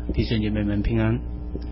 弟兄姐妹们平安。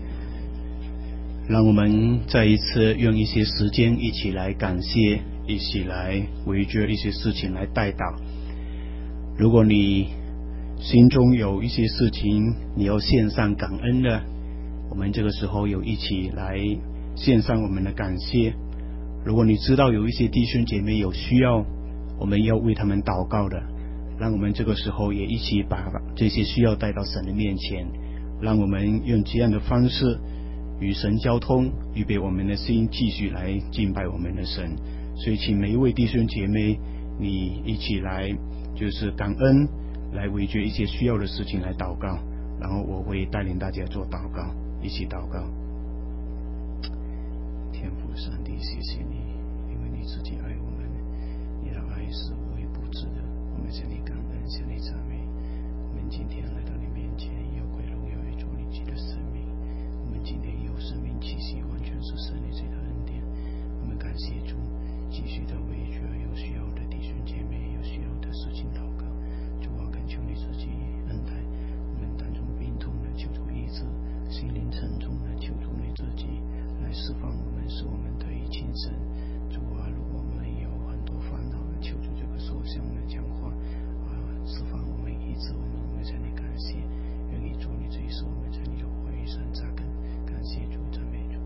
让我们再一次用一些时间一起来感谢，一起来围着一些事情来代祷。如果你心中有一些事情你要献上感恩的，我们这个时候有一起来献上我们的感谢。如果你知道有一些弟兄姐妹有需要，我们要为他们祷告的，让我们这个时候也一起把这些需要带到神的面前，让我们用这样的方式与神交通，预备我们的心继续来敬拜我们的神。所以请每一位弟兄姐妹你一起来就是感恩，来围着一些需要的事情来祷告，然后我会带领大家做祷告，一起祷告。天父上帝，谢谢你，因为你自己爱我们，你的爱是无微不至的，我们向你感恩，向你赞美。我们今天来到你面前，要归荣耀于主你自己的生命。我们今天有生命气息，完全是神你自己的恩典。我们感谢主，继续的为着有需要的弟兄姐妹，有需要的事情祷告。主啊，恳求你自己恩待我们当中病痛的，求主医治；心灵沉重的，求主你自己来释放我们，使我们得以轻省。主啊，如果我们有很多烦恼的，求主这个时候向我们讲话释放我们，医治我们。我们向你感谢，愿你主你自己使我们在你的话语上扎根。感谢主，赞美主。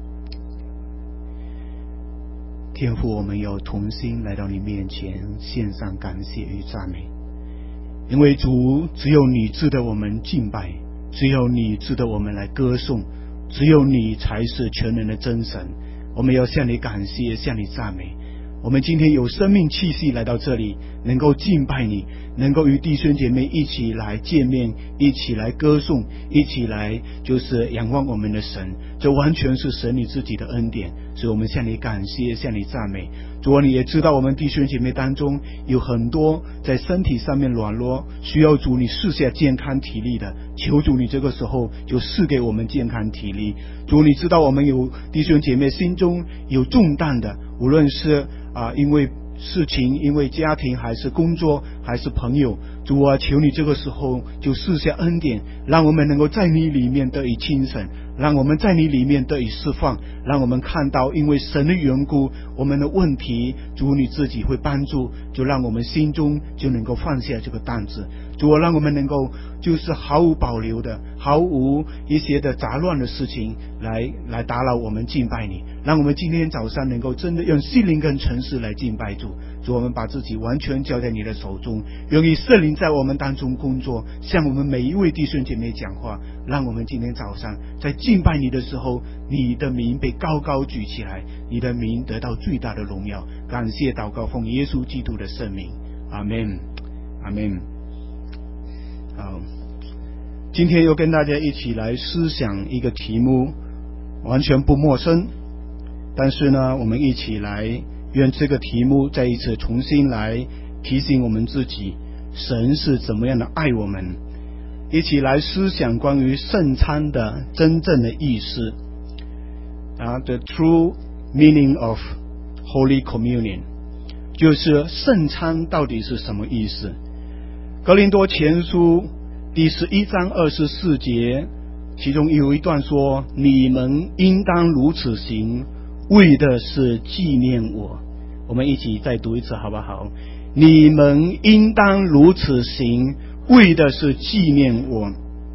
天父，我们要同心来到你面前，献上感谢与赞美。因为主，只有你值得我们敬拜，只有你值得我们来歌颂，只有你才是全能的真神。我们要向你感谢，向你赞美。我们今天有生命气息来到这里，能够敬拜你，能够与弟兄姐妹一起来见面，一起来歌颂，一起来就是仰望我们的神，这完全是神你自己的恩典。所以我们向你感谢，向你赞美。主啊，你也知道我们弟兄姐妹当中有很多在身体上面软弱，需要主你赐下健康体力的，求主你这个时候就赐给我们健康体力。主，你知道我们有弟兄姐妹心中有重担的，无论是因为事情，因为家庭，还是工作，还是朋友，主啊，求你这个时候就赐下恩典，让我们能够在你里面得以轻省，让我们在你里面得以释放，让我们看到因为神的缘故，我们的问题主你自己会帮助，就让我们心中就能够放下这个担子。主啊，让我们能够就是毫无保留的，毫无一些的杂乱的事情来打扰我们敬拜你。让我们今天早上能够真的用心灵跟诚实来敬拜主。主，我们把自己完全交在你的手中，愿意圣灵在我们当中工作，向我们每一位弟兄姐妹讲话，让我们今天早上在敬拜你的时候，你的名被高高举起来，你的名得到最大的荣耀。感谢祷告，奉耶稣基督的圣名，阿们，阿们。好，今天又跟大家一起来思想一个题目，完全不陌生，但是呢，我们一起来愿这个题目再一次重新来提醒我们自己，神是怎么样的爱我们。一起来思想关于圣餐的真正的意思，the true meaning of Holy Communion， 就是圣餐到底是什么意思。格林多前书第11章24节，其中有一段说，你们应当如此行，为的是纪念我。我们一起再读一次好不好？你们应当如此行，为的是纪念我。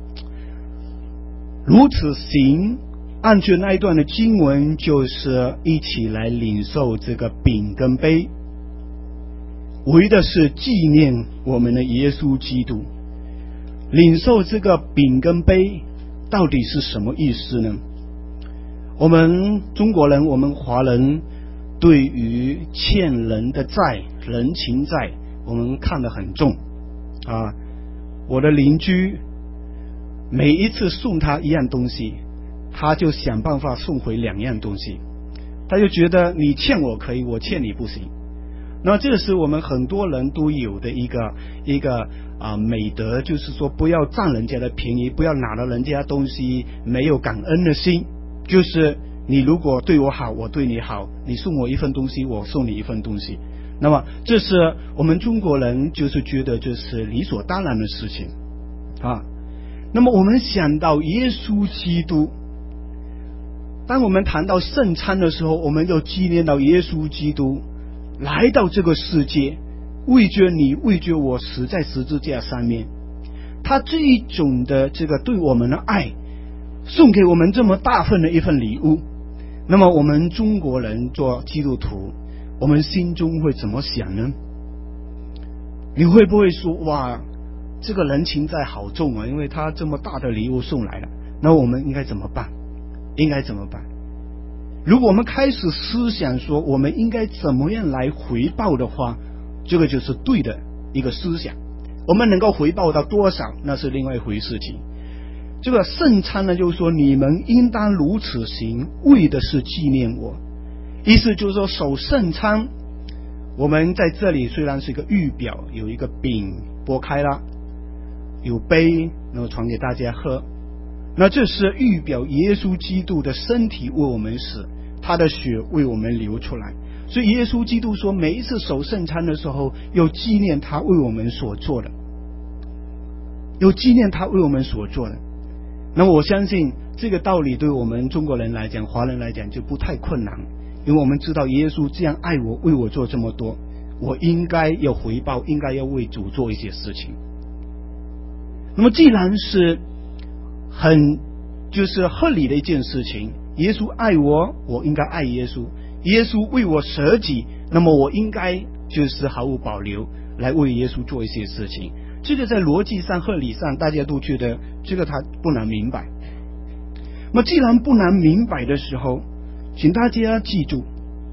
如此行，按照那一段的经文，就是一起来领受这个饼跟杯，为的是纪念我们的耶稣基督。领受这个饼跟杯到底是什么意思呢？我们中国人，我们华人对于欠人的债，人情债，我们看得很重我的邻居每一次送他一样东西，他就想办法送回2样东西，他就觉得你欠我可以，我欠你不行。那这是我们很多人都有的一个美德，就是说不要占人家的便宜，不要拿了人家东西没有感恩的心。就是你如果对我好，我对你好，你送我一份东西，我送你一份东西。那么这是我们中国人就是觉得这是理所当然的事情那么我们想到耶稣基督，当我们谈到圣餐的时候，我们就纪念到耶稣基督来到这个世界，为着你为着我死在十字架上面，他这一种的这个对我们的爱，送给我们这么大份的一份礼物。那么我们中国人做基督徒，我们心中会怎么想呢？你会不会说，哇，这个人情债好重啊，因为他这么大的礼物送来了，那我们应该怎么办？应该怎么办？如果我们开始思想说我们应该怎么样来回报的话，这个就是对的一个思想。我们能够回报到多少，那是另外一回事情。这个圣餐呢，就是说你们应当如此行，为的是纪念我。意思就是说，守圣餐，我们在这里虽然是一个预表，有一个饼拨开了，有杯，然后传给大家喝，那这是预表耶稣基督的身体为我们死，他的血为我们流出来。所以耶稣基督说，每一次守圣餐的时候，要纪念他为我们所做的，要纪念他为我们所做的。那么我相信这个道理对我们中国人来讲，华人来讲就不太困难，因为我们知道耶稣这样爱我，为我做这么多，我应该要回报，应该要为主做一些事情。那么既然是就是合理的一件事情，耶稣爱我，我应该爱耶稣，耶稣为我舍己，那么我应该就是毫无保留来为耶稣做一些事情。这个在逻辑上合理上大家都觉得这个他不难明白。那么既然不难明白的时候，请大家记住，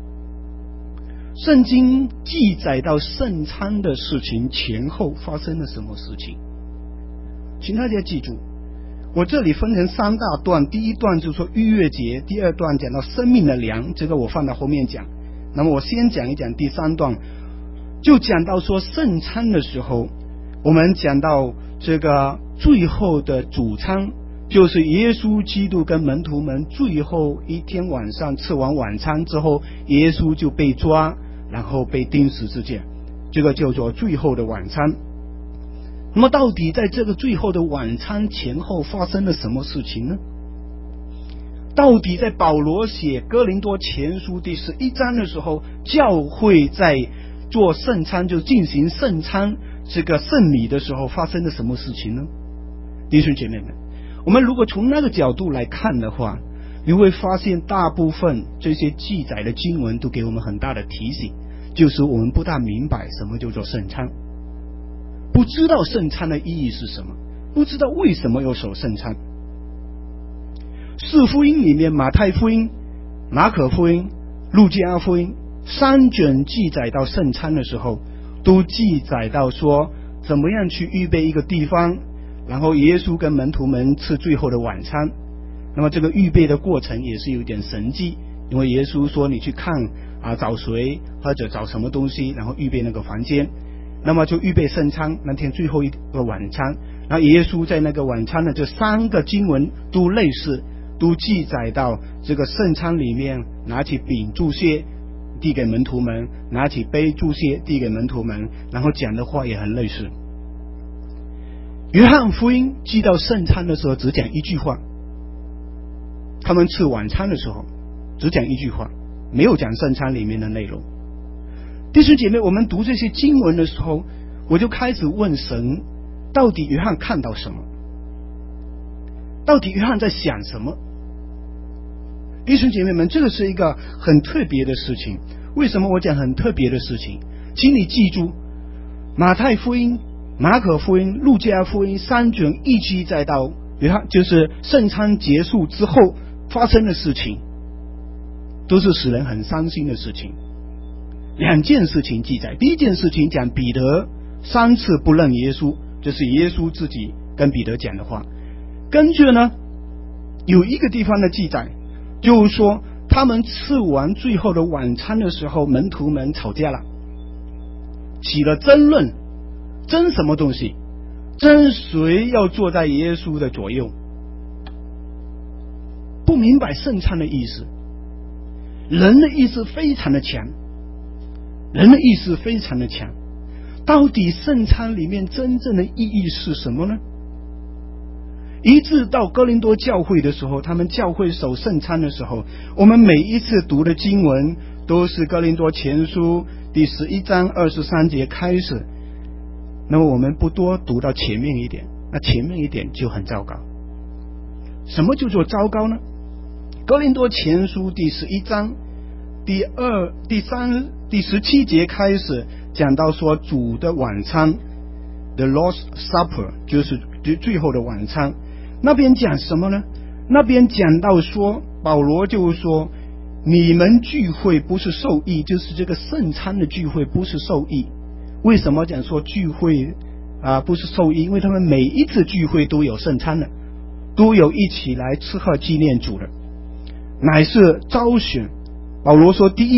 圣经记载到圣餐的事情前后发生了什么事情。请大家记住，我这里分成三大段，第一段就是说逾越节，第二段讲到生命的粮，这个我放到后面讲。那么我先讲一讲第三段，就讲到说圣餐的时候，我们讲到这个最后的主餐，就是耶稣基督跟门徒们最后一天晚上吃完晚餐之后，耶稣就被抓，然后被钉十字架，这个叫做最后的晚餐。那么到底在这个最后的晚餐前后发生了什么事情呢？到底在保罗写哥林多前书第11章的时候，教会在做圣餐，就进行圣餐这个圣礼的时候发生了什么事情呢？弟兄姐妹们，我们如果从那个角度来看的话，你会发现大部分这些记载的经文都给我们很大的提醒，就是我们不大明白什么叫做圣餐，不知道圣餐的意义是什么，不知道为什么要守圣餐。四福音里面，马太福音、马可福音、路加福音三卷记载到圣餐的时候，都记载到说怎么样去预备一个地方，然后耶稣跟门徒们吃最后的晚餐。那么这个预备的过程也是有点神迹，因为耶稣说你去看找水或者找什么东西，然后预备那个房间，那么就预备圣餐，那天最后一个晚餐。然后耶稣在那个晚餐的这三个经文都类似，都记载到这个圣餐里面，拿起饼祝谢递给门徒们，拿起杯祝谢递给门徒们，然后讲的话也很类似。约翰福音记到圣餐的时候只讲一句话，他们吃晚餐的时候只讲一句话，没有讲圣餐里面的内容。弟兄姐妹，我们读这些经文的时候，我就开始问神，到底约翰看到什么？到底约翰在想什么？弟兄姐妹们，这个是一个很特别的事情。为什么我讲很特别的事情？请你记住，马太福音、马可福音、路加福音三卷一记载到约翰，就是圣餐结束之后发生的事情，都是使人很伤心的事情。两件事情记载，第一件事情讲彼得3次不认耶稣，这是耶稣自己跟彼得讲的话。跟着呢，有一个地方的记载，就是说他们吃完最后的晚餐的时候，门徒们吵架了，起了争论，争什么东西？争谁要坐在耶稣的左右。不明白圣餐的意思，人的意思非常的强，人的意思非常的强。到底圣餐里面真正的意义是什么呢？ 一直到哥林多教会的时候，他们教会守圣餐的时候，我们每一次读的经文都是哥林多前书第11章23节开始。那么我们不多读到前面一点，那前面一点就很糟糕。什么叫做糟糕呢？哥林多前书第11章第17节开始讲到说主的晚餐 The Lord's Supper， 就是最后的晚餐。那边讲什么呢？那边讲到说保罗就说你们聚会不是受益，就是这个圣餐的聚会不是受益。为什么讲说聚会不是受益？因为他们每一次聚会都有圣餐的，都有一起来吃喝纪念主的，乃是招选。保罗说第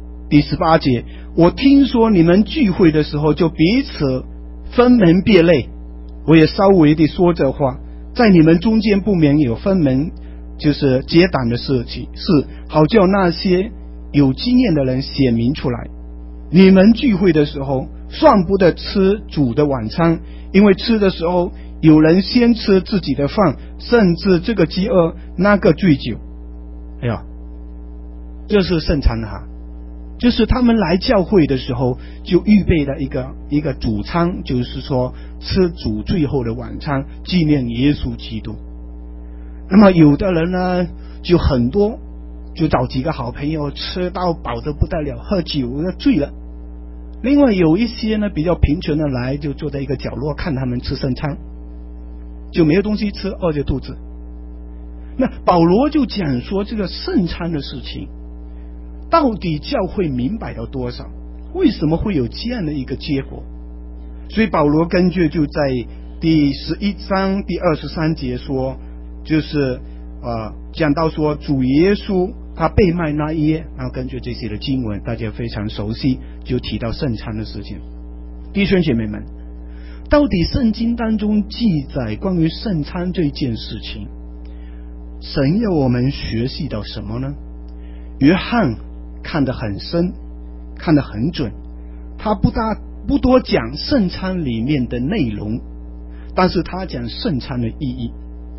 18节，我听说你们聚会的时候就彼此分门别类，我也稍微的说这话，在你们中间不免有分门，就是结党的事情，是好叫那些有经验的人显明出来。你们聚会的时候算不得吃主的晚餐，因为吃的时候有人先吃自己的饭，甚至这个饥饿那个醉酒。哎呀，这是圣餐就是他们来教会的时候就预备了一个主餐，就是说吃主最后的晚餐，纪念耶稣基督。那么有的人呢就很多，就找几个好朋友吃到饱得不得了，喝酒醉了。另外有一些呢比较贫穷的来，就坐在一个角落看他们吃圣餐，就没有东西吃，饿着肚子。那保罗就讲说这个圣餐的事情到底教会明白到多少，为什么会有这样的一个结果。所以保罗根据就在第11章第23节说，就是讲到说主耶稣他被卖那一夜，然后根据这些的经文大家非常熟悉，就提到圣餐的事情。弟兄姐妹们，到底圣经当中记载关于圣餐这件事情，神要我们学习到什么呢？约翰看得很深，看得很准，他不多讲圣餐里面的内容，但是他讲圣餐的意义。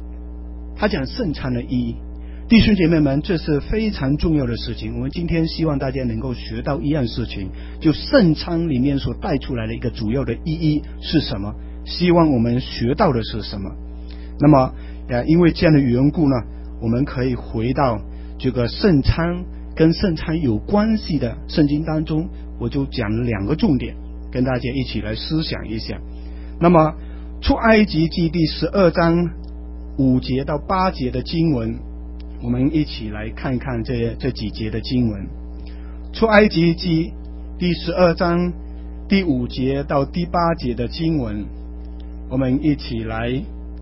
弟兄姐妹们，这是非常重要的事情。我们今天希望大家能够学到一样事情，就圣餐里面所带出来的一个主要的意义是什么，希望我们学到的是什么。那么因为这样的缘故呢，我们可以回到这个圣餐跟圣餐有关系的圣经当中，我就讲了2个重点跟大家一起来思想一下。那么出埃及记第12章5节到8节的经文，我们一起来看看这几节的经文。出埃及记第12章第5节到第8节的经文，我们一起来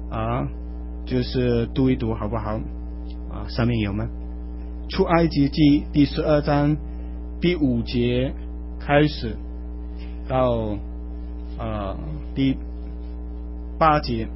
就是读一读好不好？上面有吗？出埃及记第12章第5节开始到第8节，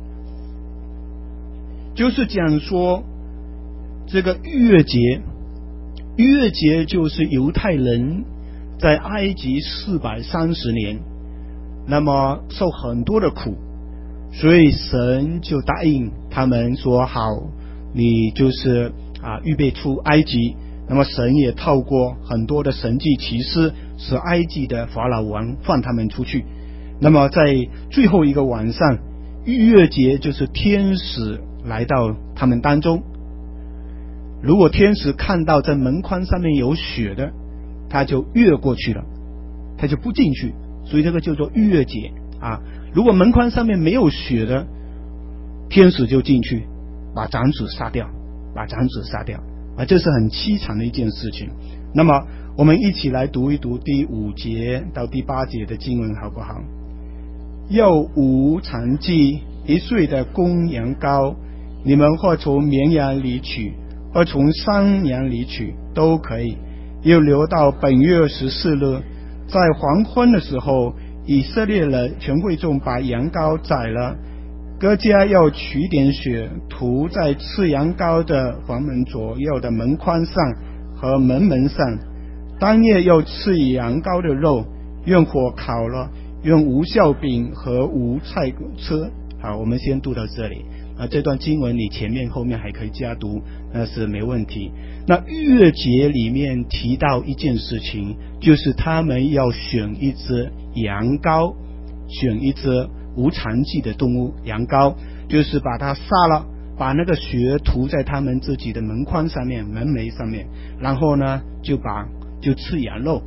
就是讲说这个逾越节。逾越节就是犹太人在埃及430年，那么受很多的苦，所以神就答应他们说好，你就是预备出埃及。那么神也透过很多的神迹奇事，使埃及的法老王放他们出去。那么在最后一个晚上，逾越节就是天使来到他们当中。如果天使看到在门框上面有血的，他就越过去了，他就不进去，所以这个叫做逾越节如果门框上面没有血的，天使就进去把长子杀掉，这是很凄惨的一件事情。那么我们一起来读一读第5节到第8节的经文好不好？要无残疾1岁的公羊羔，你们或从绵羊里取，或从山羊里取都可以，又留到本月14日，在黄昏的时候，以色列人全会众把羊羔宰了，各家要取点血，涂在吃羊羔的房门左右的门框上和门上。当夜要吃羊羔的肉，用火烤了，用无酵饼和无菜吃。好，我们先读到这里。 这段经文你前面后面还可以加读，那是没问题。那逾越节里面提到一件事情，就是他们要选一只羊羔，选一只无残疾的动物羊羔，就是把它杀了，把那个血涂在他们自己的门框上面、门楣上面，然后呢就吃羊肉。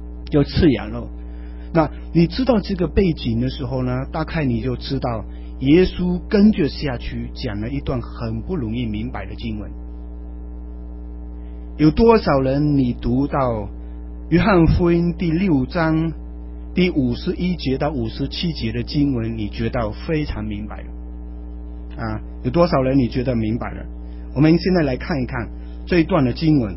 那你知道这个背景的时候呢，大概你就知道耶稣跟着下去讲了一段很不容易明白的经文。有多少人你读到约翰福音第6章第51节到57节的经文，你觉得非常明白了有多少人你觉得明白了？我们现在来看一看这一段的经文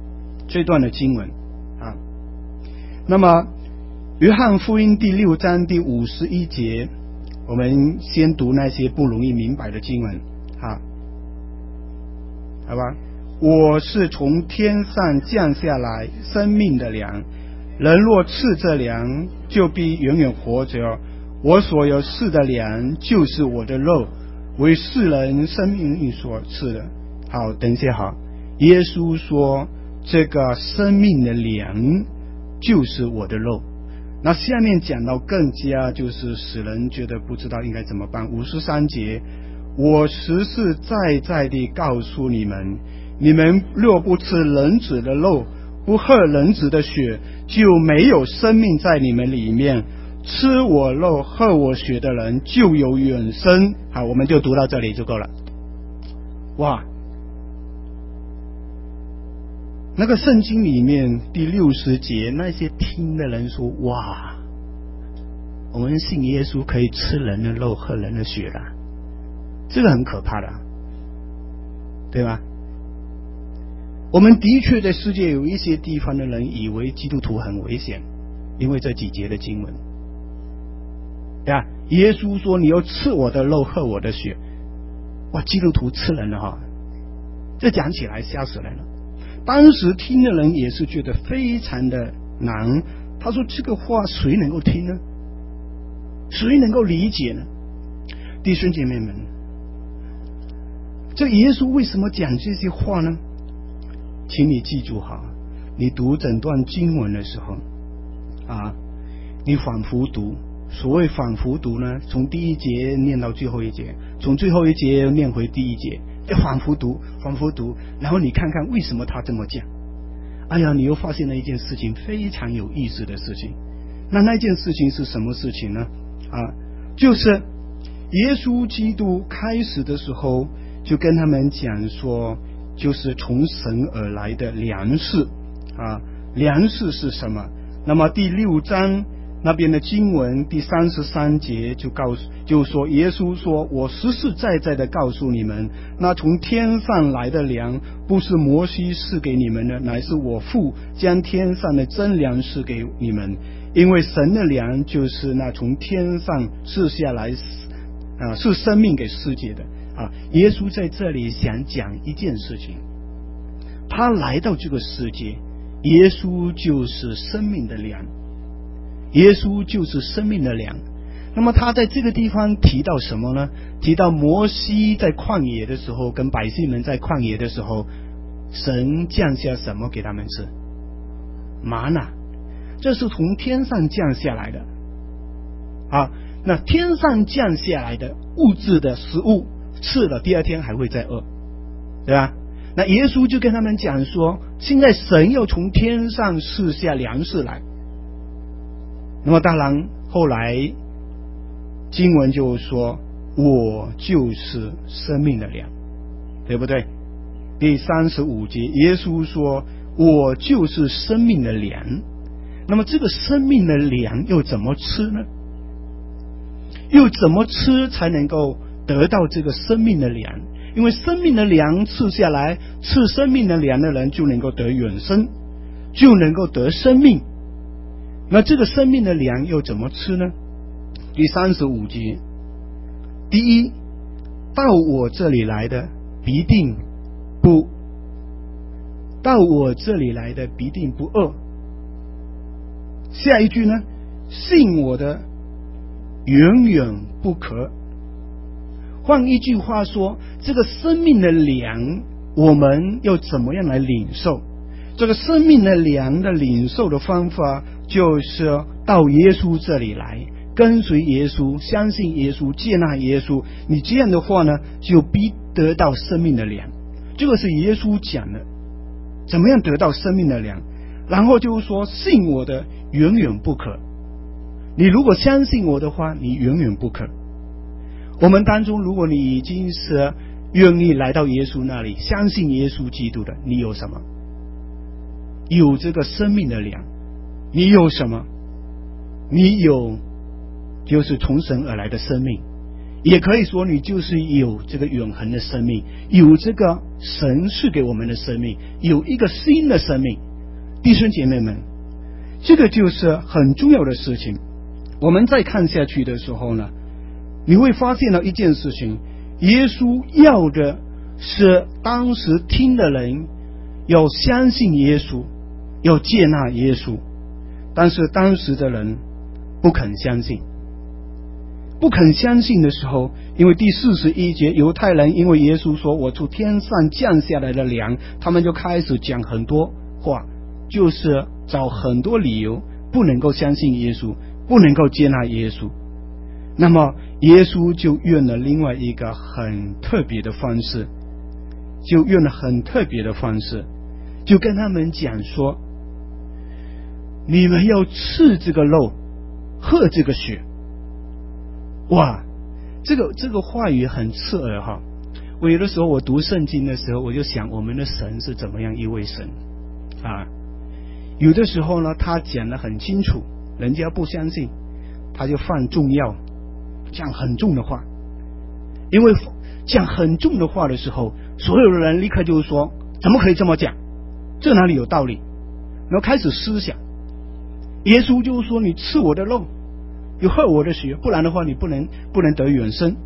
那么约翰福音第6章第51节，我们先读那些不容易明白的经文好吧？我是从天上降下来生命的粮，人若吃这粮，就必永远活着。我所有吃的粮，就是我的肉，为世人生命所吃的。好，等一下耶稣说这个生命的粮就是我的肉。那下面讲到更加就是使人觉得不知道应该怎么办。53节，我实实在在地告诉你们，你们若不吃人子的肉，不喝人子的血，就没有生命在你们里面。吃我肉喝我血的人就有永生。好，我们就读到这里就够了。哇，那个圣经里面第60节，那些听的人说，哇，我们信耶稣可以吃人的肉喝人的血了，这个很可怕的对吧？我们的确在世界有一些地方的人以为基督徒很危险，因为这几节的经文对吧？耶稣说你要吃我的肉喝我的血，哇，基督徒吃人了这讲起来吓死人了。当时听的人也是觉得非常的难，他说这个话谁能够听呢？谁能够理解呢？弟兄姐妹们，这耶稣为什么讲这些话呢？请你记住你读整段经文的时候你反复读。所谓反复读呢，从第一节念到最后一节，从最后一节念回第一节，反复读，然后你看看为什么他这么讲。哎呀，你又发现了一件事情，非常有意思的事情。那件事情是什么事情呢？就是耶稣基督开始的时候就跟他们讲说，就是从神而来的粮食粮食是什么？那么第6章那边的经文第33节就说，耶稣说，我实实在在的告诉你们，那从天上来的粮不是摩西赐给你们的，乃是我父将天上的真粮赐给你们。因为神的粮就是那从天上赐下来是生命给世界的耶稣在这里想讲一件事情，他来到这个世界，耶稣就是生命的粮，耶稣就是生命的粮。那么他在这个地方提到什么呢？提到摩西在旷野的时候，跟百姓们在旷野的时候，神降下什么给他们吃？玛纳，这是从天上降下来的那天上降下来的物质的食物，吃了第二天还会再饿，对吧？那耶稣就跟他们讲说，现在神要从天上赐下粮食来。那么当然后来经文就说，我就是生命的粮，对不对？第35节耶稣说，我就是生命的粮。那么这个生命的粮又怎么吃呢？又怎么吃才能够得到这个生命的粮？因为生命的粮吃下来，吃生命的粮的人就能够得永生，就能够得生命。那这个生命的粮又怎么吃呢？第35节，第一，到我这里来的必定不饿。下一句呢，信我的永远不渴。 换一句话说，这个生命的粮我们要怎么样来领受？这个生命的粮的领受的方法，就是到耶稣这里来，跟随耶稣，相信耶稣，接纳耶稣。你这样的话呢，就必得到生命的粮。这个是耶稣讲的，怎么样得到生命的粮？然后就是说，信我的远远不可。你如果相信我的话，你远远不可。我们当中，如果你已经是愿意来到耶稣那里，相信耶稣基督的，你有什么？有这个生命的粮。你有什么？你有就是从神而来的生命，也可以说你就是有这个永恒的生命，有这个神赐给我们的生命，有一个新的生命。弟兄姐妹们，这个就是很重要的事情。我们再看下去的时候呢，你会发现到一件事情，耶稣要的是当时听的人要相信耶稣，要接纳耶稣，但是当时的人不肯相信。不肯相信的时候，因为第41节，犹太人因为耶稣说我从天上降下来的粮，他们就开始讲很多话，就是找很多理由不能够相信耶稣，不能够接纳耶稣。那么耶稣就用了另外一个很特别的方式，就跟他们讲说，你们要吃这个肉，喝这个血。哇，这个话语很刺耳哈！我有的时候我读圣经的时候，我就想我们的神是怎么样一位神啊？有的时候呢，他讲得很清楚，人家不相信，他就放重药，讲很重的话。因为讲很重的话的时候，所有的人立刻就说，怎么可以这么讲？这哪里有道理？然后开始思想。耶稣就说，你吃我的肉，有喝我的血，不然的话你不能得永生。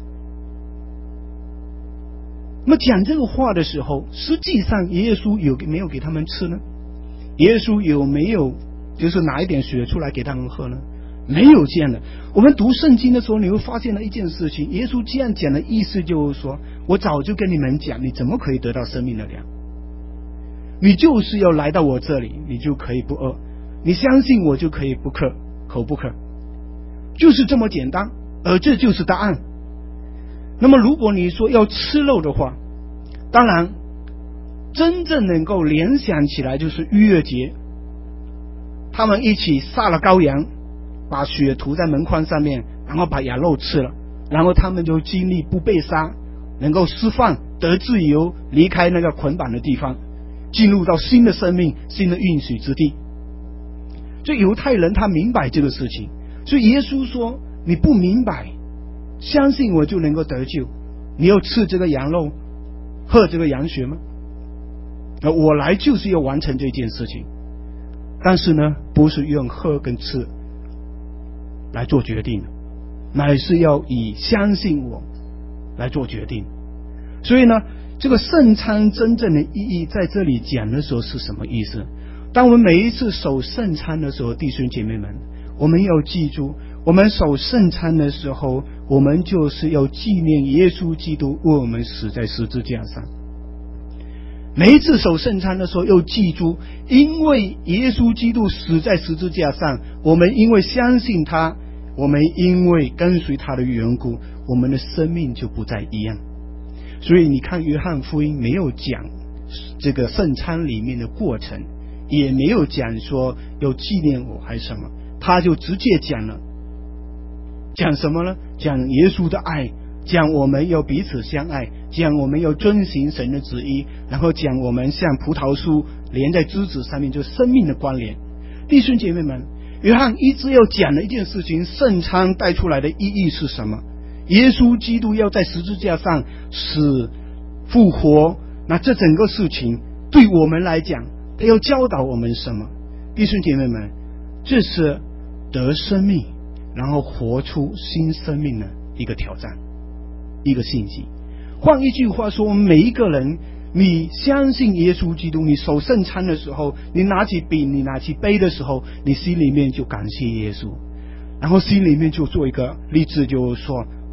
那么讲这个话的时候，实际上耶稣有没有给他们吃呢？耶稣有没有就是拿一点血出来给他们喝呢？没有这样的。我们读圣经的时候，你会发现了一件事情，耶稣这样讲的意思就是说，我早就跟你们讲，你怎么可以得到生命的粮？你就是要来到我这里，你就可以不饿，你相信我就可以不渴，口不渴，就是这么简单，而这就是答案。那么如果你说要吃肉的话，当然真正能够联想起来就是逾越节，他们一起杀了羔羊，把血涂在门框上面，然后把羊肉吃了，然后他们就经历不被杀，能够释放得自由，离开那个捆绑的地方，进入到新的生命，新的应许之地。所以犹太人他明白这个事情，所以耶稣说，你不明白，相信我就能够得救，你要吃这个羊肉，喝这个羊血吗？我来就是要完成这件事情，但是呢，不是用喝跟吃来做决定，乃是要以相信我来做决定。所以呢，这个圣餐真正的意义在这里讲的时候是什么意思？当我们每一次守圣餐的时候，弟兄姐妹们，我们要记住，我们守圣餐的时候，我们就是要纪念耶稣基督为我们死在十字架上。每一次守圣餐的时候要记住，因为耶稣基督死在十字架上，我们因为相信他，我们因为跟随他的缘故，我们的生命就不再一样。所以你看约翰福音没有讲这个圣餐里面的过程，也没有讲说要纪念我还是什么，他就直接讲了，讲什么呢？讲耶稣的爱，讲我们要彼此相爱，讲我们要遵行神的旨意，然后讲我们像葡萄树连在枝子上面，就是生命的关联。弟兄姐妹们，约翰一直要讲的一件事情，圣餐带出来的意义是什么？耶稣基督要在十字架上死复活，那这整个事情对我们来讲，他要教导我们什么？弟兄姐妹们，这是得生命然后活出新生命的一个挑战，一个信息。换一句话说，我们每一个人，你相信耶稣基督，你守圣餐的时候，你拿起饼，你拿起杯的时候，你心里面就感谢耶稣，然后心里面就做一个立志，就是说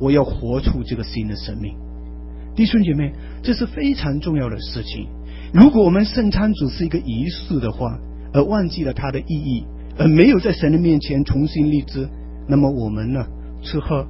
我要活出这个新的生命。弟兄姐妹，这是非常重要的事情。如果我们圣餐只是一个仪式的话，而忘记了它的意义，而没有在神的面前重新立志，那么我们呢，吃喝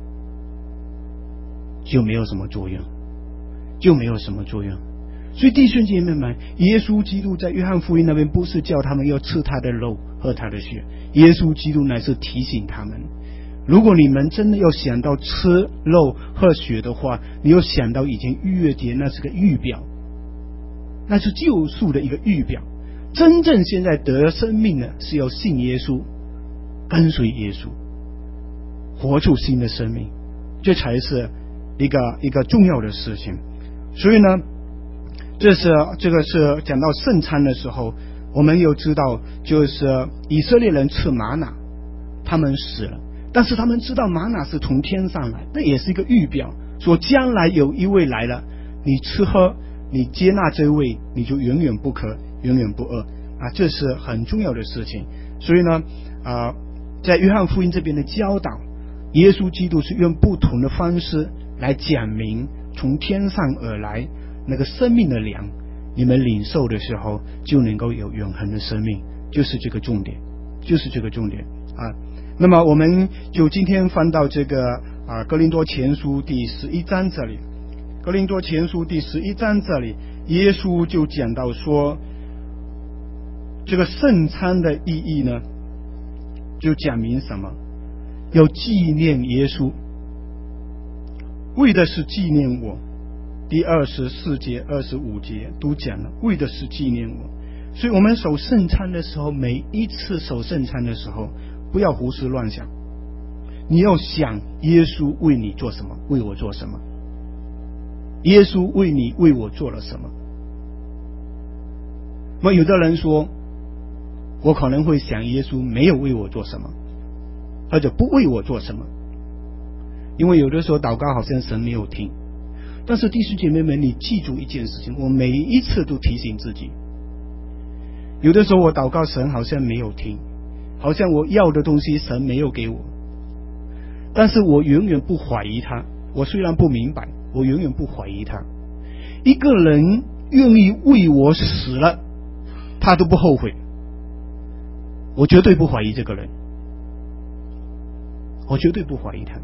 就没有什么作用，就没有什么作用。所以弟兄姐妹们，耶稣基督在约翰福音那边不是叫他们要吃他的肉喝他的血，耶稣基督乃是提醒他们，如果你们真的要想到吃肉喝血的话，你要想到以前逾越节那是个预表，那是救赎的一个预表。真正现在得生命的是要信耶稣，跟随耶稣，活出新的生命，这才是一个重要的事情。所以呢，这个是讲到圣餐的时候，我们又知道，就是以色列人吃玛纳，他们死了，但是他们知道玛纳是从天上来，那也是一个预表，说将来有一位来了，你吃喝，你接纳这位，你就永远不渴，永远不饿啊，这是很重要的事情。所以呢，在约翰福音这边的教导，耶稣基督是用不同的方式来讲明从天上而来那个生命的粮，你们领受的时候就能够有永恒的生命，就是这个重点，就是这个重点啊。那么我们就今天翻到这个哥林多前书第11章这里，哥林多前书第11章这里，耶稣就讲到说，这个圣餐的意义呢，就讲明什么？要纪念耶稣，为的是纪念我。第24节、25节都讲了，为的是纪念我。所以我们守圣餐的时候，每一次守圣餐的时候，不要胡思乱想，你要想耶稣为你做什么，为我做什么，耶稣为你为我做了什么。那么有的人说，我可能会想耶稣没有为我做什么，或者不为我做什么，因为有的时候祷告好像神没有听。但是弟兄姐妹们，你记住一件事情，我每一次都提醒自己，有的时候我祷告神好像没有听，好像我要的东西神没有给我，但是我永远不怀疑他。我虽然不明白，我永远不怀疑他。一个人愿意为我死了，他都不后悔，我绝对不怀疑这个人，我绝对不怀疑他。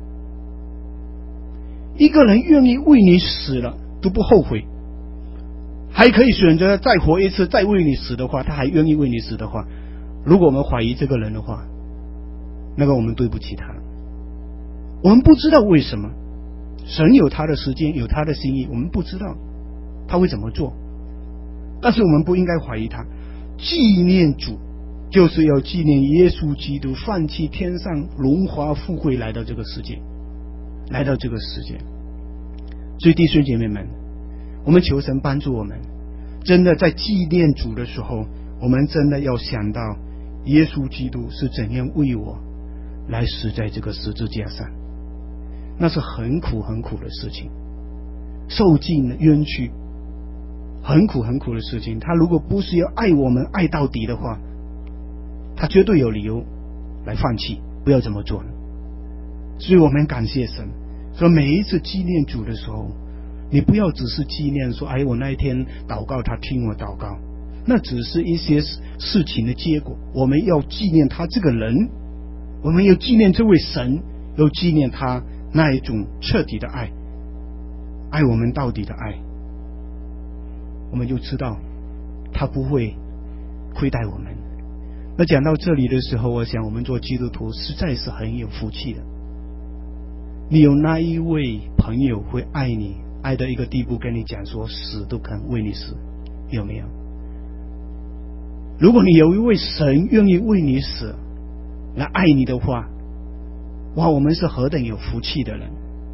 一个人愿意为你死了都不后悔，还可以选择再活一次，再为你死的话，他还愿意为你死的话，如果我们怀疑这个人的话，那个我们对不起他。我们不知道为什么神有他的时间，有他的心意，我们不知道他会怎么做，但是我们不应该怀疑他。纪念主就是要纪念耶稣基督放弃天上荣华富贵来到这个世界，来到这个世界。所以弟兄姐妹们，我们求神帮助我们，真的在纪念主的时候，我们真的要想到耶稣基督是怎样为我来死在这个十字架上，那是很苦很苦的事情，受尽了冤屈，很苦很苦的事情。他如果不是要爱我们爱到底的话，他绝对有理由来放弃，不要这么做。所以我们感谢神，说每一次纪念主的时候，你不要只是纪念说，我那一天祷告他听我祷告，那只是一些事情的结果。我们要纪念他这个人，我们要纪念这位神，要纪念他那一种彻底的爱，爱我们到底的爱，我们就知道他不会亏待我们。那讲到这里的时候，我想我们做基督徒实在是很有福气的。你有那一位朋友会爱你，爱到一个地步跟你讲说死都肯为你死，有没有？如果你有一位神愿意为你死来爱你的话，哇，我们是何等有福气的人。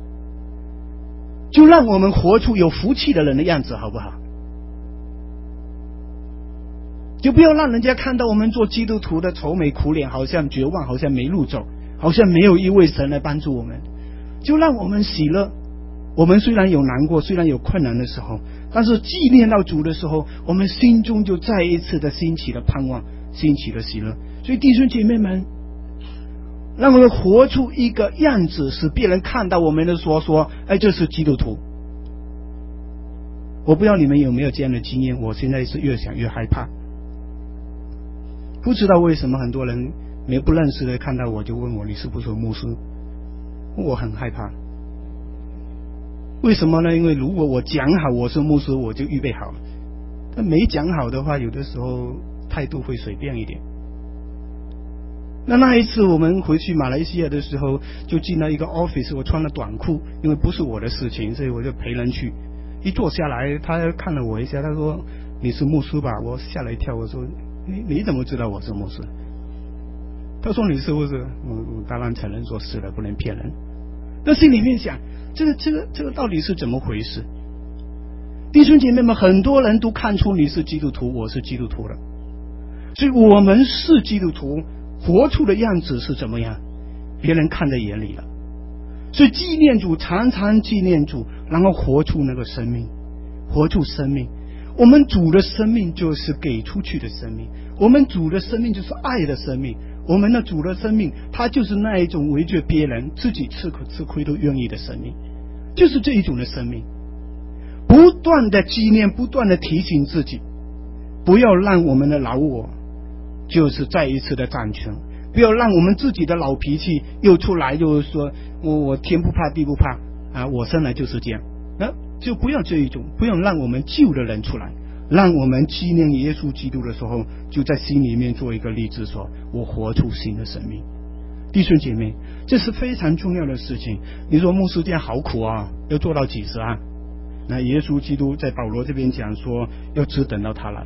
就让我们活出有福气的人的样子好不好？就不要让人家看到我们做基督徒的愁眉苦脸，好像绝望，好像没路走，好像没有一位神来帮助我们。就让我们喜乐，我们虽然有难过，虽然有困难的时候，但是纪念到主的时候，我们心中就再一次的兴起了盼望，兴起了喜乐。所以弟兄姐妹们， 让我们活出一个样子，使别人看到我们的时候说，哎，这是基督徒。我不知道你们有没有这样的经验，我现在是越想越害怕。不知道为什么很多人没不认识的看到我就问我，你是不是牧师？我很害怕。为什么呢？因为如果我讲好我是牧师，我就预备好了。但没讲好的话，有的时候态度会随便一点。那一次我们回去马来西亚的时候，就进了一个 office， 我穿了短裤，因为不是我的事情，所以我就陪人去。一坐下来，他看了我一下，他说：“你是牧师吧？”我吓了一跳，我说：“你怎么知道我是牧师？”他说：“你是不是？”我当然承认说是了，不能骗人。但心里面想，这个到底是怎么回事？弟兄姐妹们，很多人都看出你是基督徒，我是基督徒了，所以我们是基督徒，活出的样子是怎么样，别人看在眼里了。所以纪念主，常常纪念主，然后活出那个生命，活出生命。我们主的生命就是给出去的生命，我们主的生命就是爱的生命，我们的主的生命，他就是那一种围着别人自己吃苦吃亏都愿意的生命，就是这一种的生命。不断的纪念，不断的提醒自己，不要让我们的老我就是再一次的掌权，不要让我们自己的老脾气又出来，就是说我天不怕地不怕啊，我生来就是这样，就不要这一种，不要让我们旧的人出来，让我们纪念耶稣基督的时候，就在心里面做一个立志，说我活出新的生命。弟兄姐妹，这是非常重要的事情。你说牧师这样好苦啊，要做到几时啊？那耶稣基督在保罗这边讲说，要只等到他来。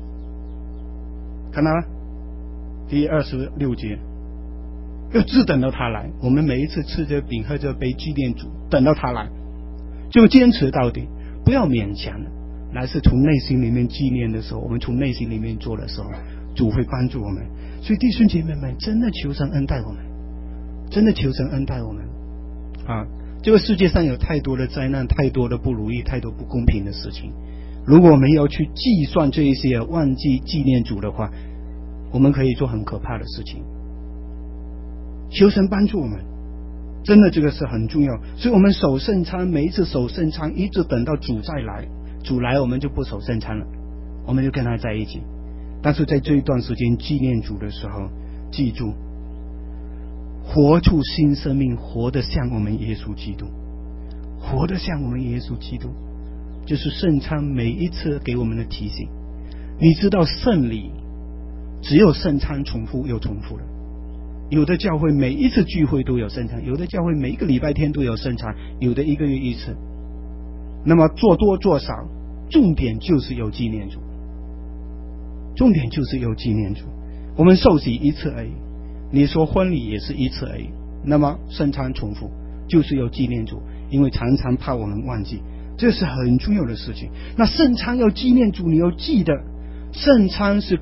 看到吗？第26节，要只等到他来。我们每一次吃着饼喝着杯纪念主，等到他来就坚持到底，不要勉强了，乃是从内心里面纪念的时候，我们从内心里面做的时候，主会帮助我们。所以弟兄姐妹们，真的求神恩待我们，真的求神恩待我们啊！这个世界上有太多的灾难，太多的不如意，太多不公平的事情。如果我们要去计算这一些，忘记纪念主的话，我们可以做很可怕的事情。求神帮助我们，真的这个是很重要。所以我们守圣餐，每一次守圣餐，一直等到主再来，主来我们就不守圣餐了，我们就跟他在一起。但是在这一段时间纪念主的时候，记住活出新生命，活得像我们耶稣基督，活得像我们耶稣基督，就是圣餐每一次给我们的提醒。你知道圣礼只有圣餐重复又重复的，有的教会每一次聚会都有圣餐，有的教会每一个礼拜天都有圣餐，有的一个月一次。那么做多做少，重点就是有纪念主，重点就是有纪念主。我们受洗一次而已，你说婚礼也是一次而已，那么圣餐重复就是有纪念主，因为常常怕我们忘记，这是很重要的事情。那圣餐要纪念主，你要记得圣餐是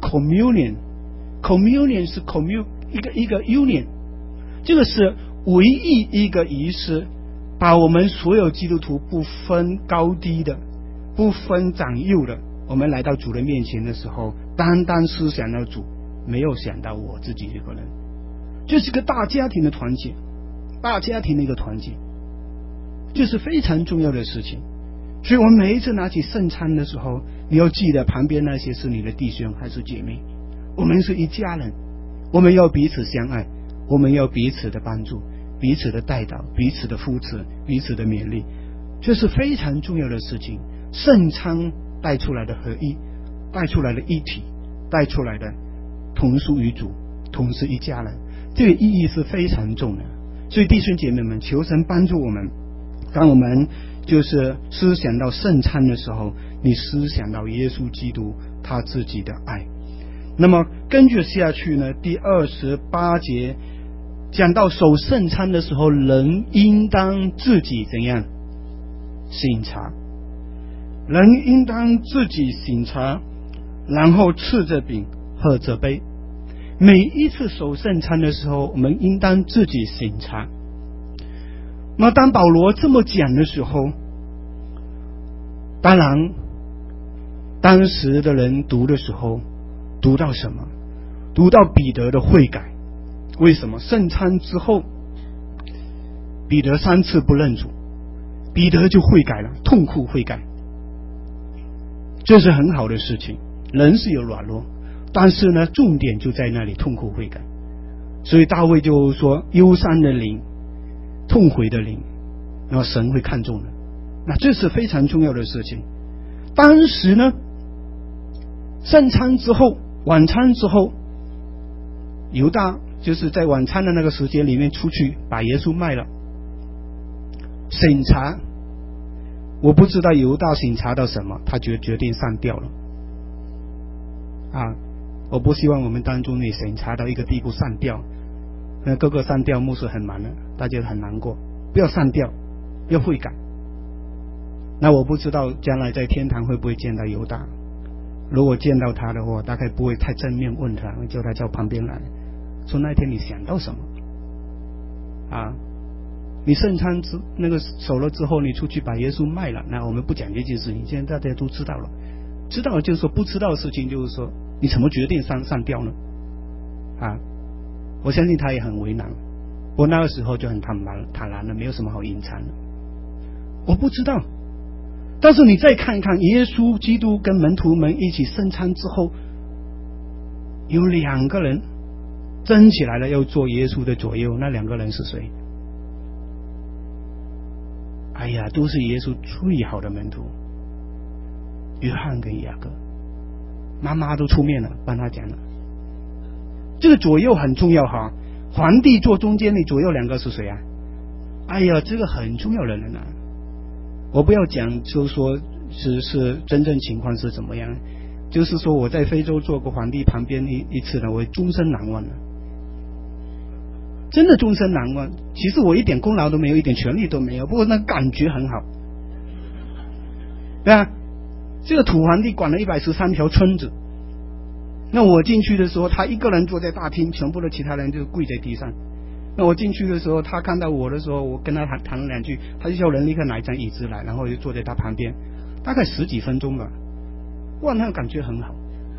communion 是 一个 union， 这个是唯一一个仪式，把我们所有基督徒不分高低的，不分长幼的，我们来到主的面前的时候，单单思想到主，没有想到我自己一个人，这是个大家庭的团结，大家庭的一个团结，这是非常重要的事情。所以我们每一次拿起圣餐的时候，你要记得旁边那些是你的弟兄还是姐妹，我们是一家人，我们要彼此相爱，我们要彼此的帮助，彼此的带导，彼此的扶持，彼此的勉励，这是非常重要的事情。圣餐带出来的合一，带出来的一体，带出来的同属于主，同是一家人，这个意义是非常重的。所以弟兄姐妹们，求神帮助我们，当我们就是思想到圣餐的时候，你思想到耶稣基督他自己的爱。那么跟着下去呢，第28节讲到守圣餐的时候，人应当自己怎样省察，人应当自己省察，然后吃着饼喝着杯。每一次守圣餐的时候，我们应当自己省察。那当保罗这么讲的时候，当然当时的人读的时候，读到什么？读到彼得的悔改， 为什么？圣餐之后，彼得3次不认主，彼得就悔改了，痛苦悔改。这是很好的事情，人是有软弱，但是呢，重点就在那里，痛苦悔改。所以大卫就说，忧伤的灵，痛悔的灵，然后神会看重的。那这是非常重要的事情。当时呢，圣餐之后，晚餐之后，犹大就是在晚餐的那个时间里面出去把耶稣卖了。审查，我不知道犹大审查到什么，他决定上吊了。我不希望我们当中你审查到一个地步上吊，那各个上吊牧师很忙的，大家很难过，不要上吊，要悔改。那我不知道将来在天堂会不会见到犹大，如果见到他的话，大概不会太正面问他，会叫他叫旁边来，说那天你想到什么你圣餐那个守了之后，你出去把耶稣卖了，那我们不讲这件事情，现在大家都知道了，知道了就是说，不知道的事情就是说，你怎么决定上吊呢？我相信他也很为难，我那个时候就很坦然了，没有什么好隐藏的。我不知道，但是你再看一看，耶稣基督跟门徒们一起圣餐之后，有2个人争起来了，要做耶稣的左右，那2个人是谁？都是耶稣最好的门徒，约翰跟雅各，妈妈都出面了，帮他讲了。这个左右很重要哈，皇帝坐中间，你左右2个是谁啊？这个很重要的人啊。我不要讲，就是说是真正情况是怎么样，就是说我在非洲做过皇帝旁边一次呢，我终身难忘了，真的终身难忘。其实我一点功劳都没有，一点权利都没有，不过那感觉很好。对啊，这个土皇帝管了113条村子，那我进去的时候，他一个人坐在大厅，全部的其他人就跪在地上。那我进去的时候，他看到我的时候，我跟他谈了2句，他就叫人立刻拿一张椅子来，然后就坐在他旁边，大概10几分钟吧。哇，那个感觉很好。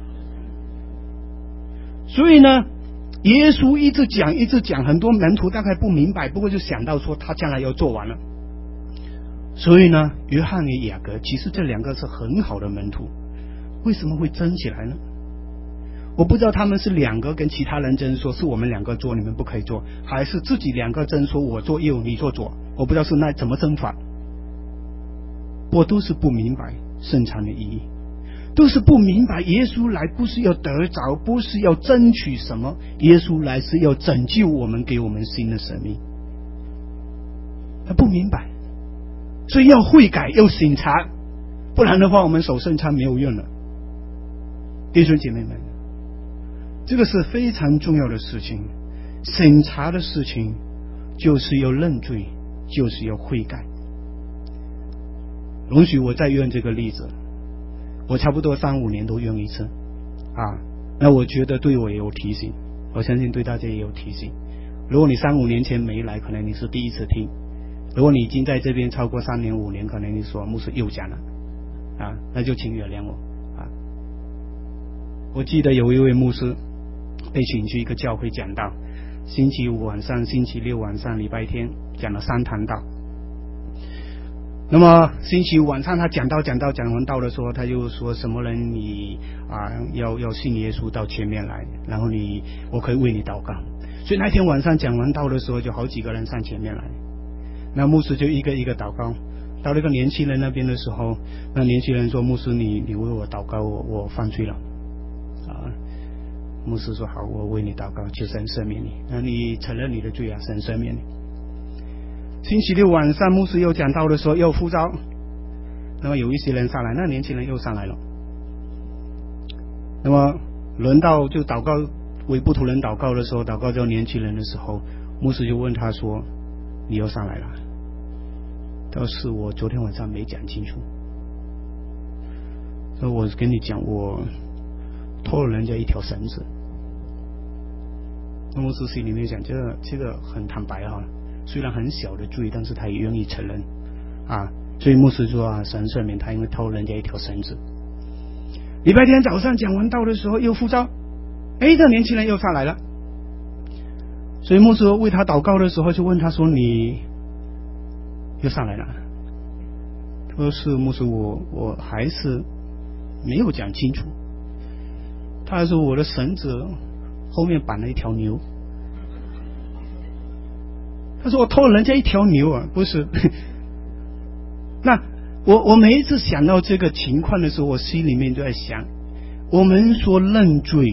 所以呢，耶稣一直讲，很多门徒大概不明白，不过就想到说他将来要做完了。所以呢，约翰和雅各其实这2个是很好的门徒，为什么会争起来呢？我不知道他们是2个跟其他人争，说是我们2个做，你们不可以做，还是自己2个争，说我做右，你做左，我不知道是那怎么争法。我都是不明白圣餐的意义，都是不明白耶稣来不是要得着，不是要争取什么，耶稣来是要拯救我们，给我们新的生命。他不明白，所以要悔改，要审查，不然的话我们守圣餐没有用了。弟兄姐妹们，这个是非常重要的事情，审查的事情就是要认罪，就是要悔改。容许我再用这个例子，我差不多3-5年都用一次那我觉得对我也有提醒，我相信对大家也有提醒。如果你3-5年前没来，可能你是第一次听，如果你已经在这边超过3年5年，可能你说牧师又讲了那就请原谅我我记得有一位牧师被请去一个教会讲道，星期五晚上、星期六晚上、礼拜天讲了3堂道。那么星期五晚上他讲完道的时候，他就说什么人你要信耶稣到前面来，然后我可以为你祷告。所以那天晚上讲完道的时候，就好几个人上前面来，那牧师就一个一个祷告。到那个年轻人那边的时候，那年轻人说，牧师你为我祷告，我犯罪了牧师说好，我为你祷告，求神赦免你。那你承认你的罪神赦免你。星期六晚上牧师又讲道的时候又呼召，那么有一些人上来，那年轻人又上来了。那么轮到就祷告为不同人祷告的时候，祷告叫年轻人的时候，牧师就问他说，你又上来了？他说是，我昨天晚上没讲清楚。所以我跟你讲，我偷了人家一条绳子。那牧师心里面讲，这个很坦白虽然很小的罪，但是他也愿意承认所以牧师说神赦免他，因为偷人家一条绳子。礼拜天早上讲完道的时候又呼召，这年轻人又上来了。 所以牧师为他祷告的时候，就问他说：“你又上来了？”他说：“是牧师，我还是没有讲清楚。”他还说：“我的绳子后面绑了一条牛。”他说：“我偷了人家一条牛啊，不是。”那我每一次想到这个情况的时候，我心里面就在想，我们说认罪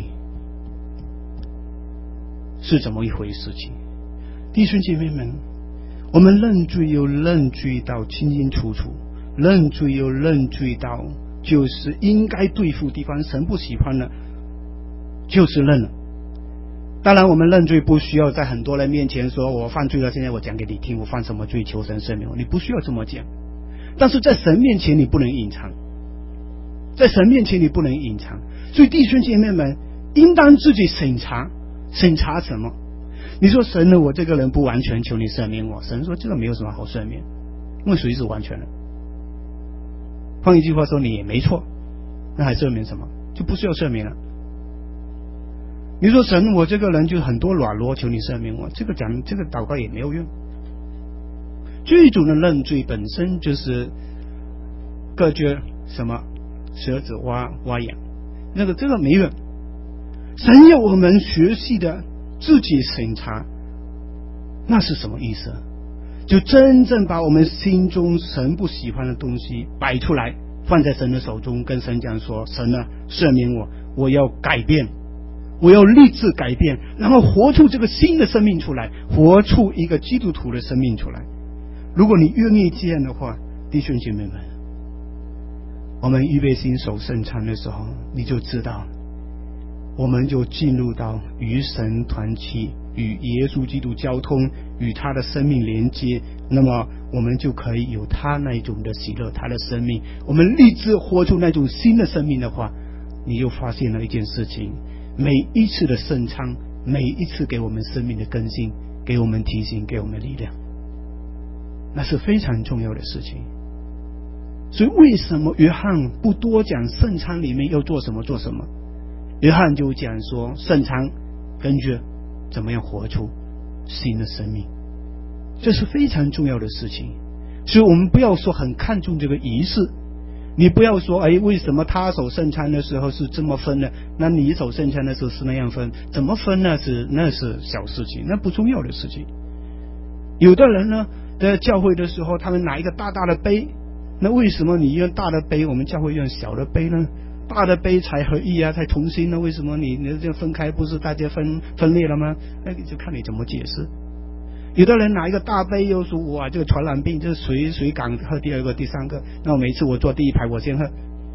是怎么一回事情？弟兄姐妹们，我们认罪又认罪到清清楚楚，认罪又认罪到就是应该对付地方，神不喜欢的，就是认了。当然我们认罪不需要在很多人面前说我犯罪了，现在我讲给你听我犯什么罪，求神赦免我，你不需要这么讲。但是在神面前你不能隐藏，在神面前你不能隐藏。所以弟兄姐妹们应当自己审查什么？你说神呢，我这个人不完全，求你赦免我。神说这个没有什么好赦免，因为谁是完全的？换一句话说，你也没错，那还赦免什么？就不需要赦免了。你说神，我这个人就很多软弱，求你赦免我，这个祷告也没有用。最终的认罪本身就是隔绝什么舌子挖痒，这个没用。神要我们学习的自己审查，那是什么意思？就真正把我们心中神不喜欢的东西摆出来，放在神的手中，跟神讲说：神啊，赦免我，我要改变，我要立志改变，然后活出这个新的生命出来，活出一个基督徒的生命出来。如果你愿意这样的话，弟兄姐妹们，我们预备心守圣餐的时候，你就知道我们就进入到与神团契，与耶稣基督交通，与他的生命连接，那么我们就可以有他那种的喜乐，他的生命，我们立志活出那种新的生命的话，你就发现了一件事情，每一次的圣餐，每一次给我们生命的更新，给我们提醒，给我们力量，那是非常重要的事情。所以为什么约翰不多讲圣餐里面要做什么做什么？约翰就讲说圣餐根据怎么样活出新的生命，这是非常重要的事情。所以我们不要说很看重这个仪式，你不要说为什么他守圣餐的时候是这么分的，那你守圣餐的时候是那样分，怎么分那是小事情，那不重要的事情。有的人呢在教会的时候他们拿一个大大的杯，那为什么你用大的杯，我们教会用小的杯呢？大的杯才合一啊，才同心呢，为什么你这分开，不是大家分裂了吗？那就看你怎么解释。有的人拿一个大杯又说哇这个传染病，这谁敢喝第二个第三个，那我每次我坐第一排我先喝。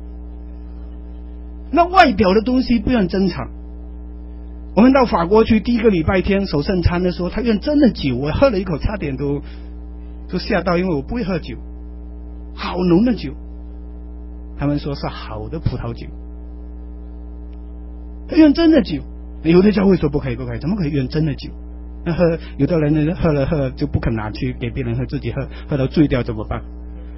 那外表的东西不用争吵。我们到法国去第一个礼拜天守圣餐的时候，他用真的酒，我喝了一口差点都吓到，因为我不会喝酒，好浓的酒，他们说是好的葡萄酒，用真的酒。有的教会说不可以，怎么可以用真的酒？那有的人喝了就不肯拿去给别人喝，自己喝到醉掉怎么办？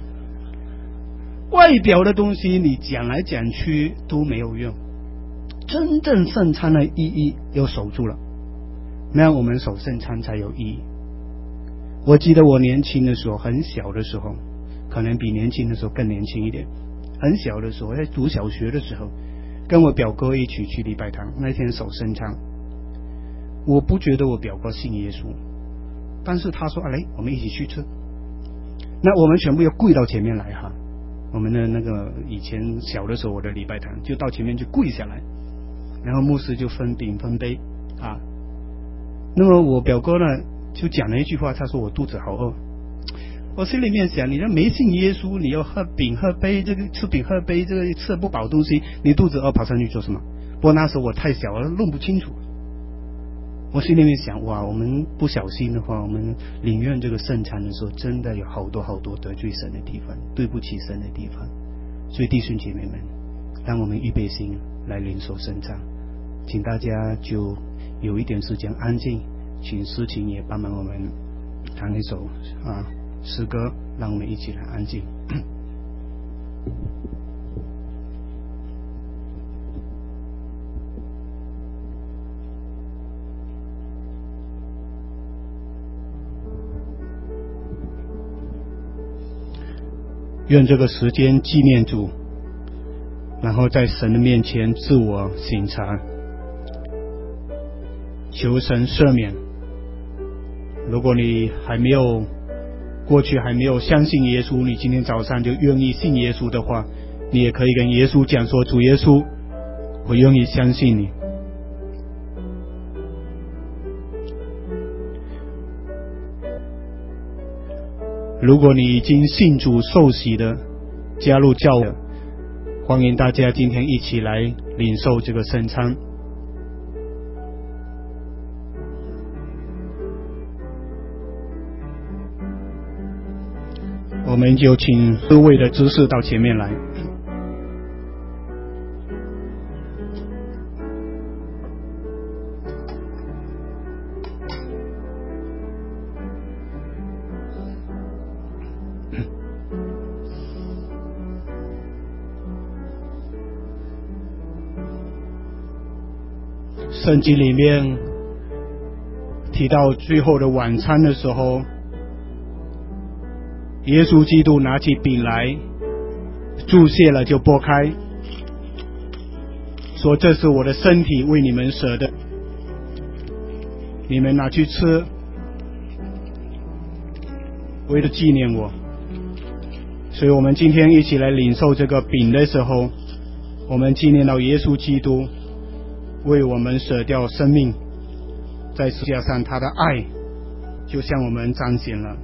外表的东西你讲来讲去都没有用，真正圣餐的意义要守住了，那样我们守圣餐才有意义。我记得我年轻的时候，很小的时候，可能比年轻的时候更年轻一点，很小的时候在读小学的时候，跟我表哥一起去礼拜堂，那天守圣餐。我不觉得我表哥信耶稣，但是他说来我们一起去吃，那我们全部要跪到前面来哈。我们的那个以前小的时候，我的礼拜堂就到前面去跪下来，然后牧师就分饼分杯啊。那么我表哥呢就讲了一句话，他说我肚子好饿。我心里面想，你这没信耶稣，你要喝饼喝杯，这个吃饼喝杯，这个吃不饱东西，你肚子饿跑上去做什么？不过那时候我太小了，弄不清楚。我心里面想，哇，我们不小心的话，我们领用这个圣餐的时候，真的有好多得罪神的地方，对不起神的地方。所以弟兄姐妹们，让我们预备心来领受圣餐，请大家就有一点时间安静，请诗琴也帮忙我们弹一首诗歌，让我们一起来安静。 愿这个时间纪念主，然后在神的面前自我省察，求神赦免。如果你过去还没有相信耶稣，你今天早上就愿意信耶稣的话，你也可以跟耶稣讲说，主耶稣，我愿意相信你。如果你已经信主受洗的，加入教会，欢迎大家今天一起来领受这个圣餐。我们就请各位的执事到前面来。圣经里面提到最后的晚餐的时候，耶稣基督拿起饼来，注谢了就拨开，说这是我的身体，为你们舍的，你们拿去吃，为了纪念我。所以我们今天一起来领受这个饼的时候，我们纪念到耶稣基督为我们舍掉生命，在十字架上他的爱就向我们彰显了。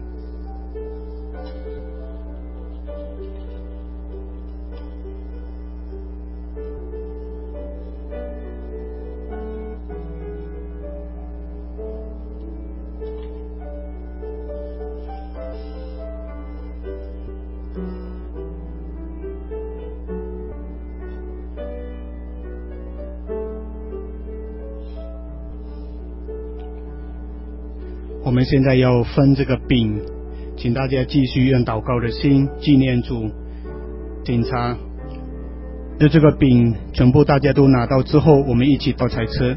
我们现在要分这个饼，请大家继续用祷告的心纪念主。警察就这个饼全部大家都拿到之后，我们一起倒才吃。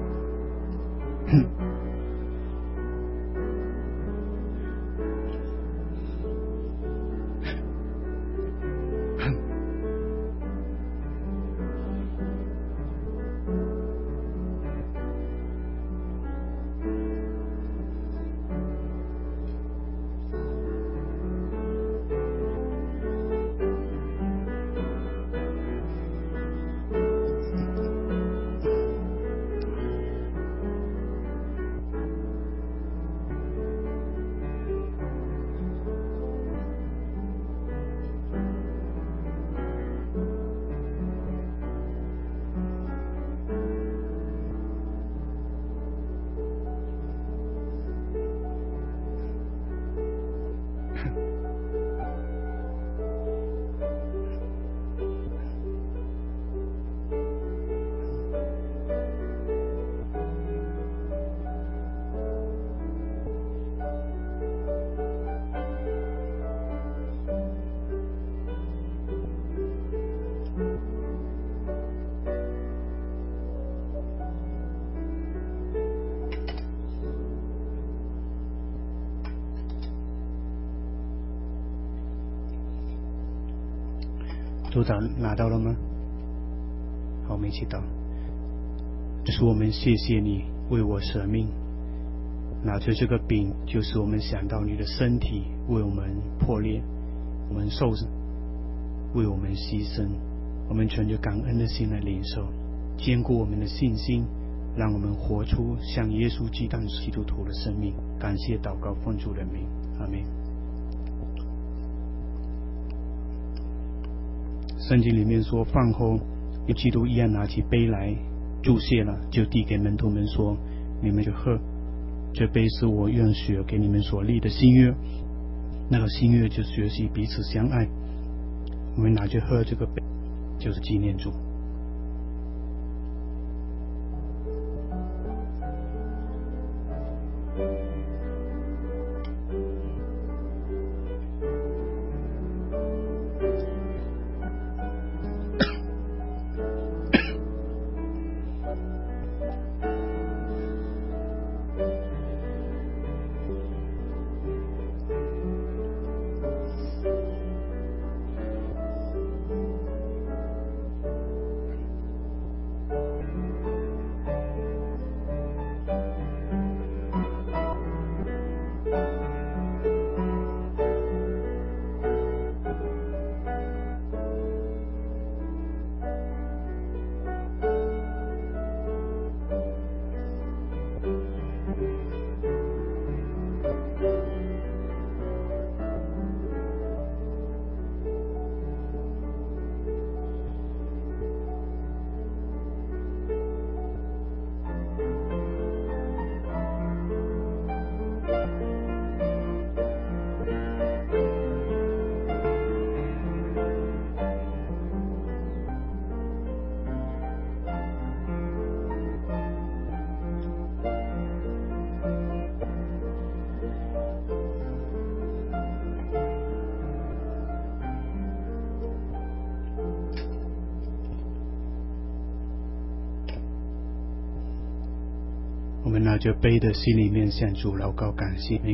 组长拿到了吗？好，我们一起祷。主，我们谢谢你为我舍命，拿着这个饼，就是我们想到你的身体为我们破裂，我们受死，为我们牺牲，我们存着感恩的心来领受，坚固我们的信心，让我们活出像耶稣基督徒的生命。感谢祷告奉主的名，阿们。圣经里面说，饭后基督一样拿起杯来，注谢了，就递给门徒们说，你们就喝，这杯是我用血给你们所立的新约，那个新约就是学习彼此相爱。我们拿去喝这个杯，就是纪念主。 我们拿着杯的心里面向主祷告感谢。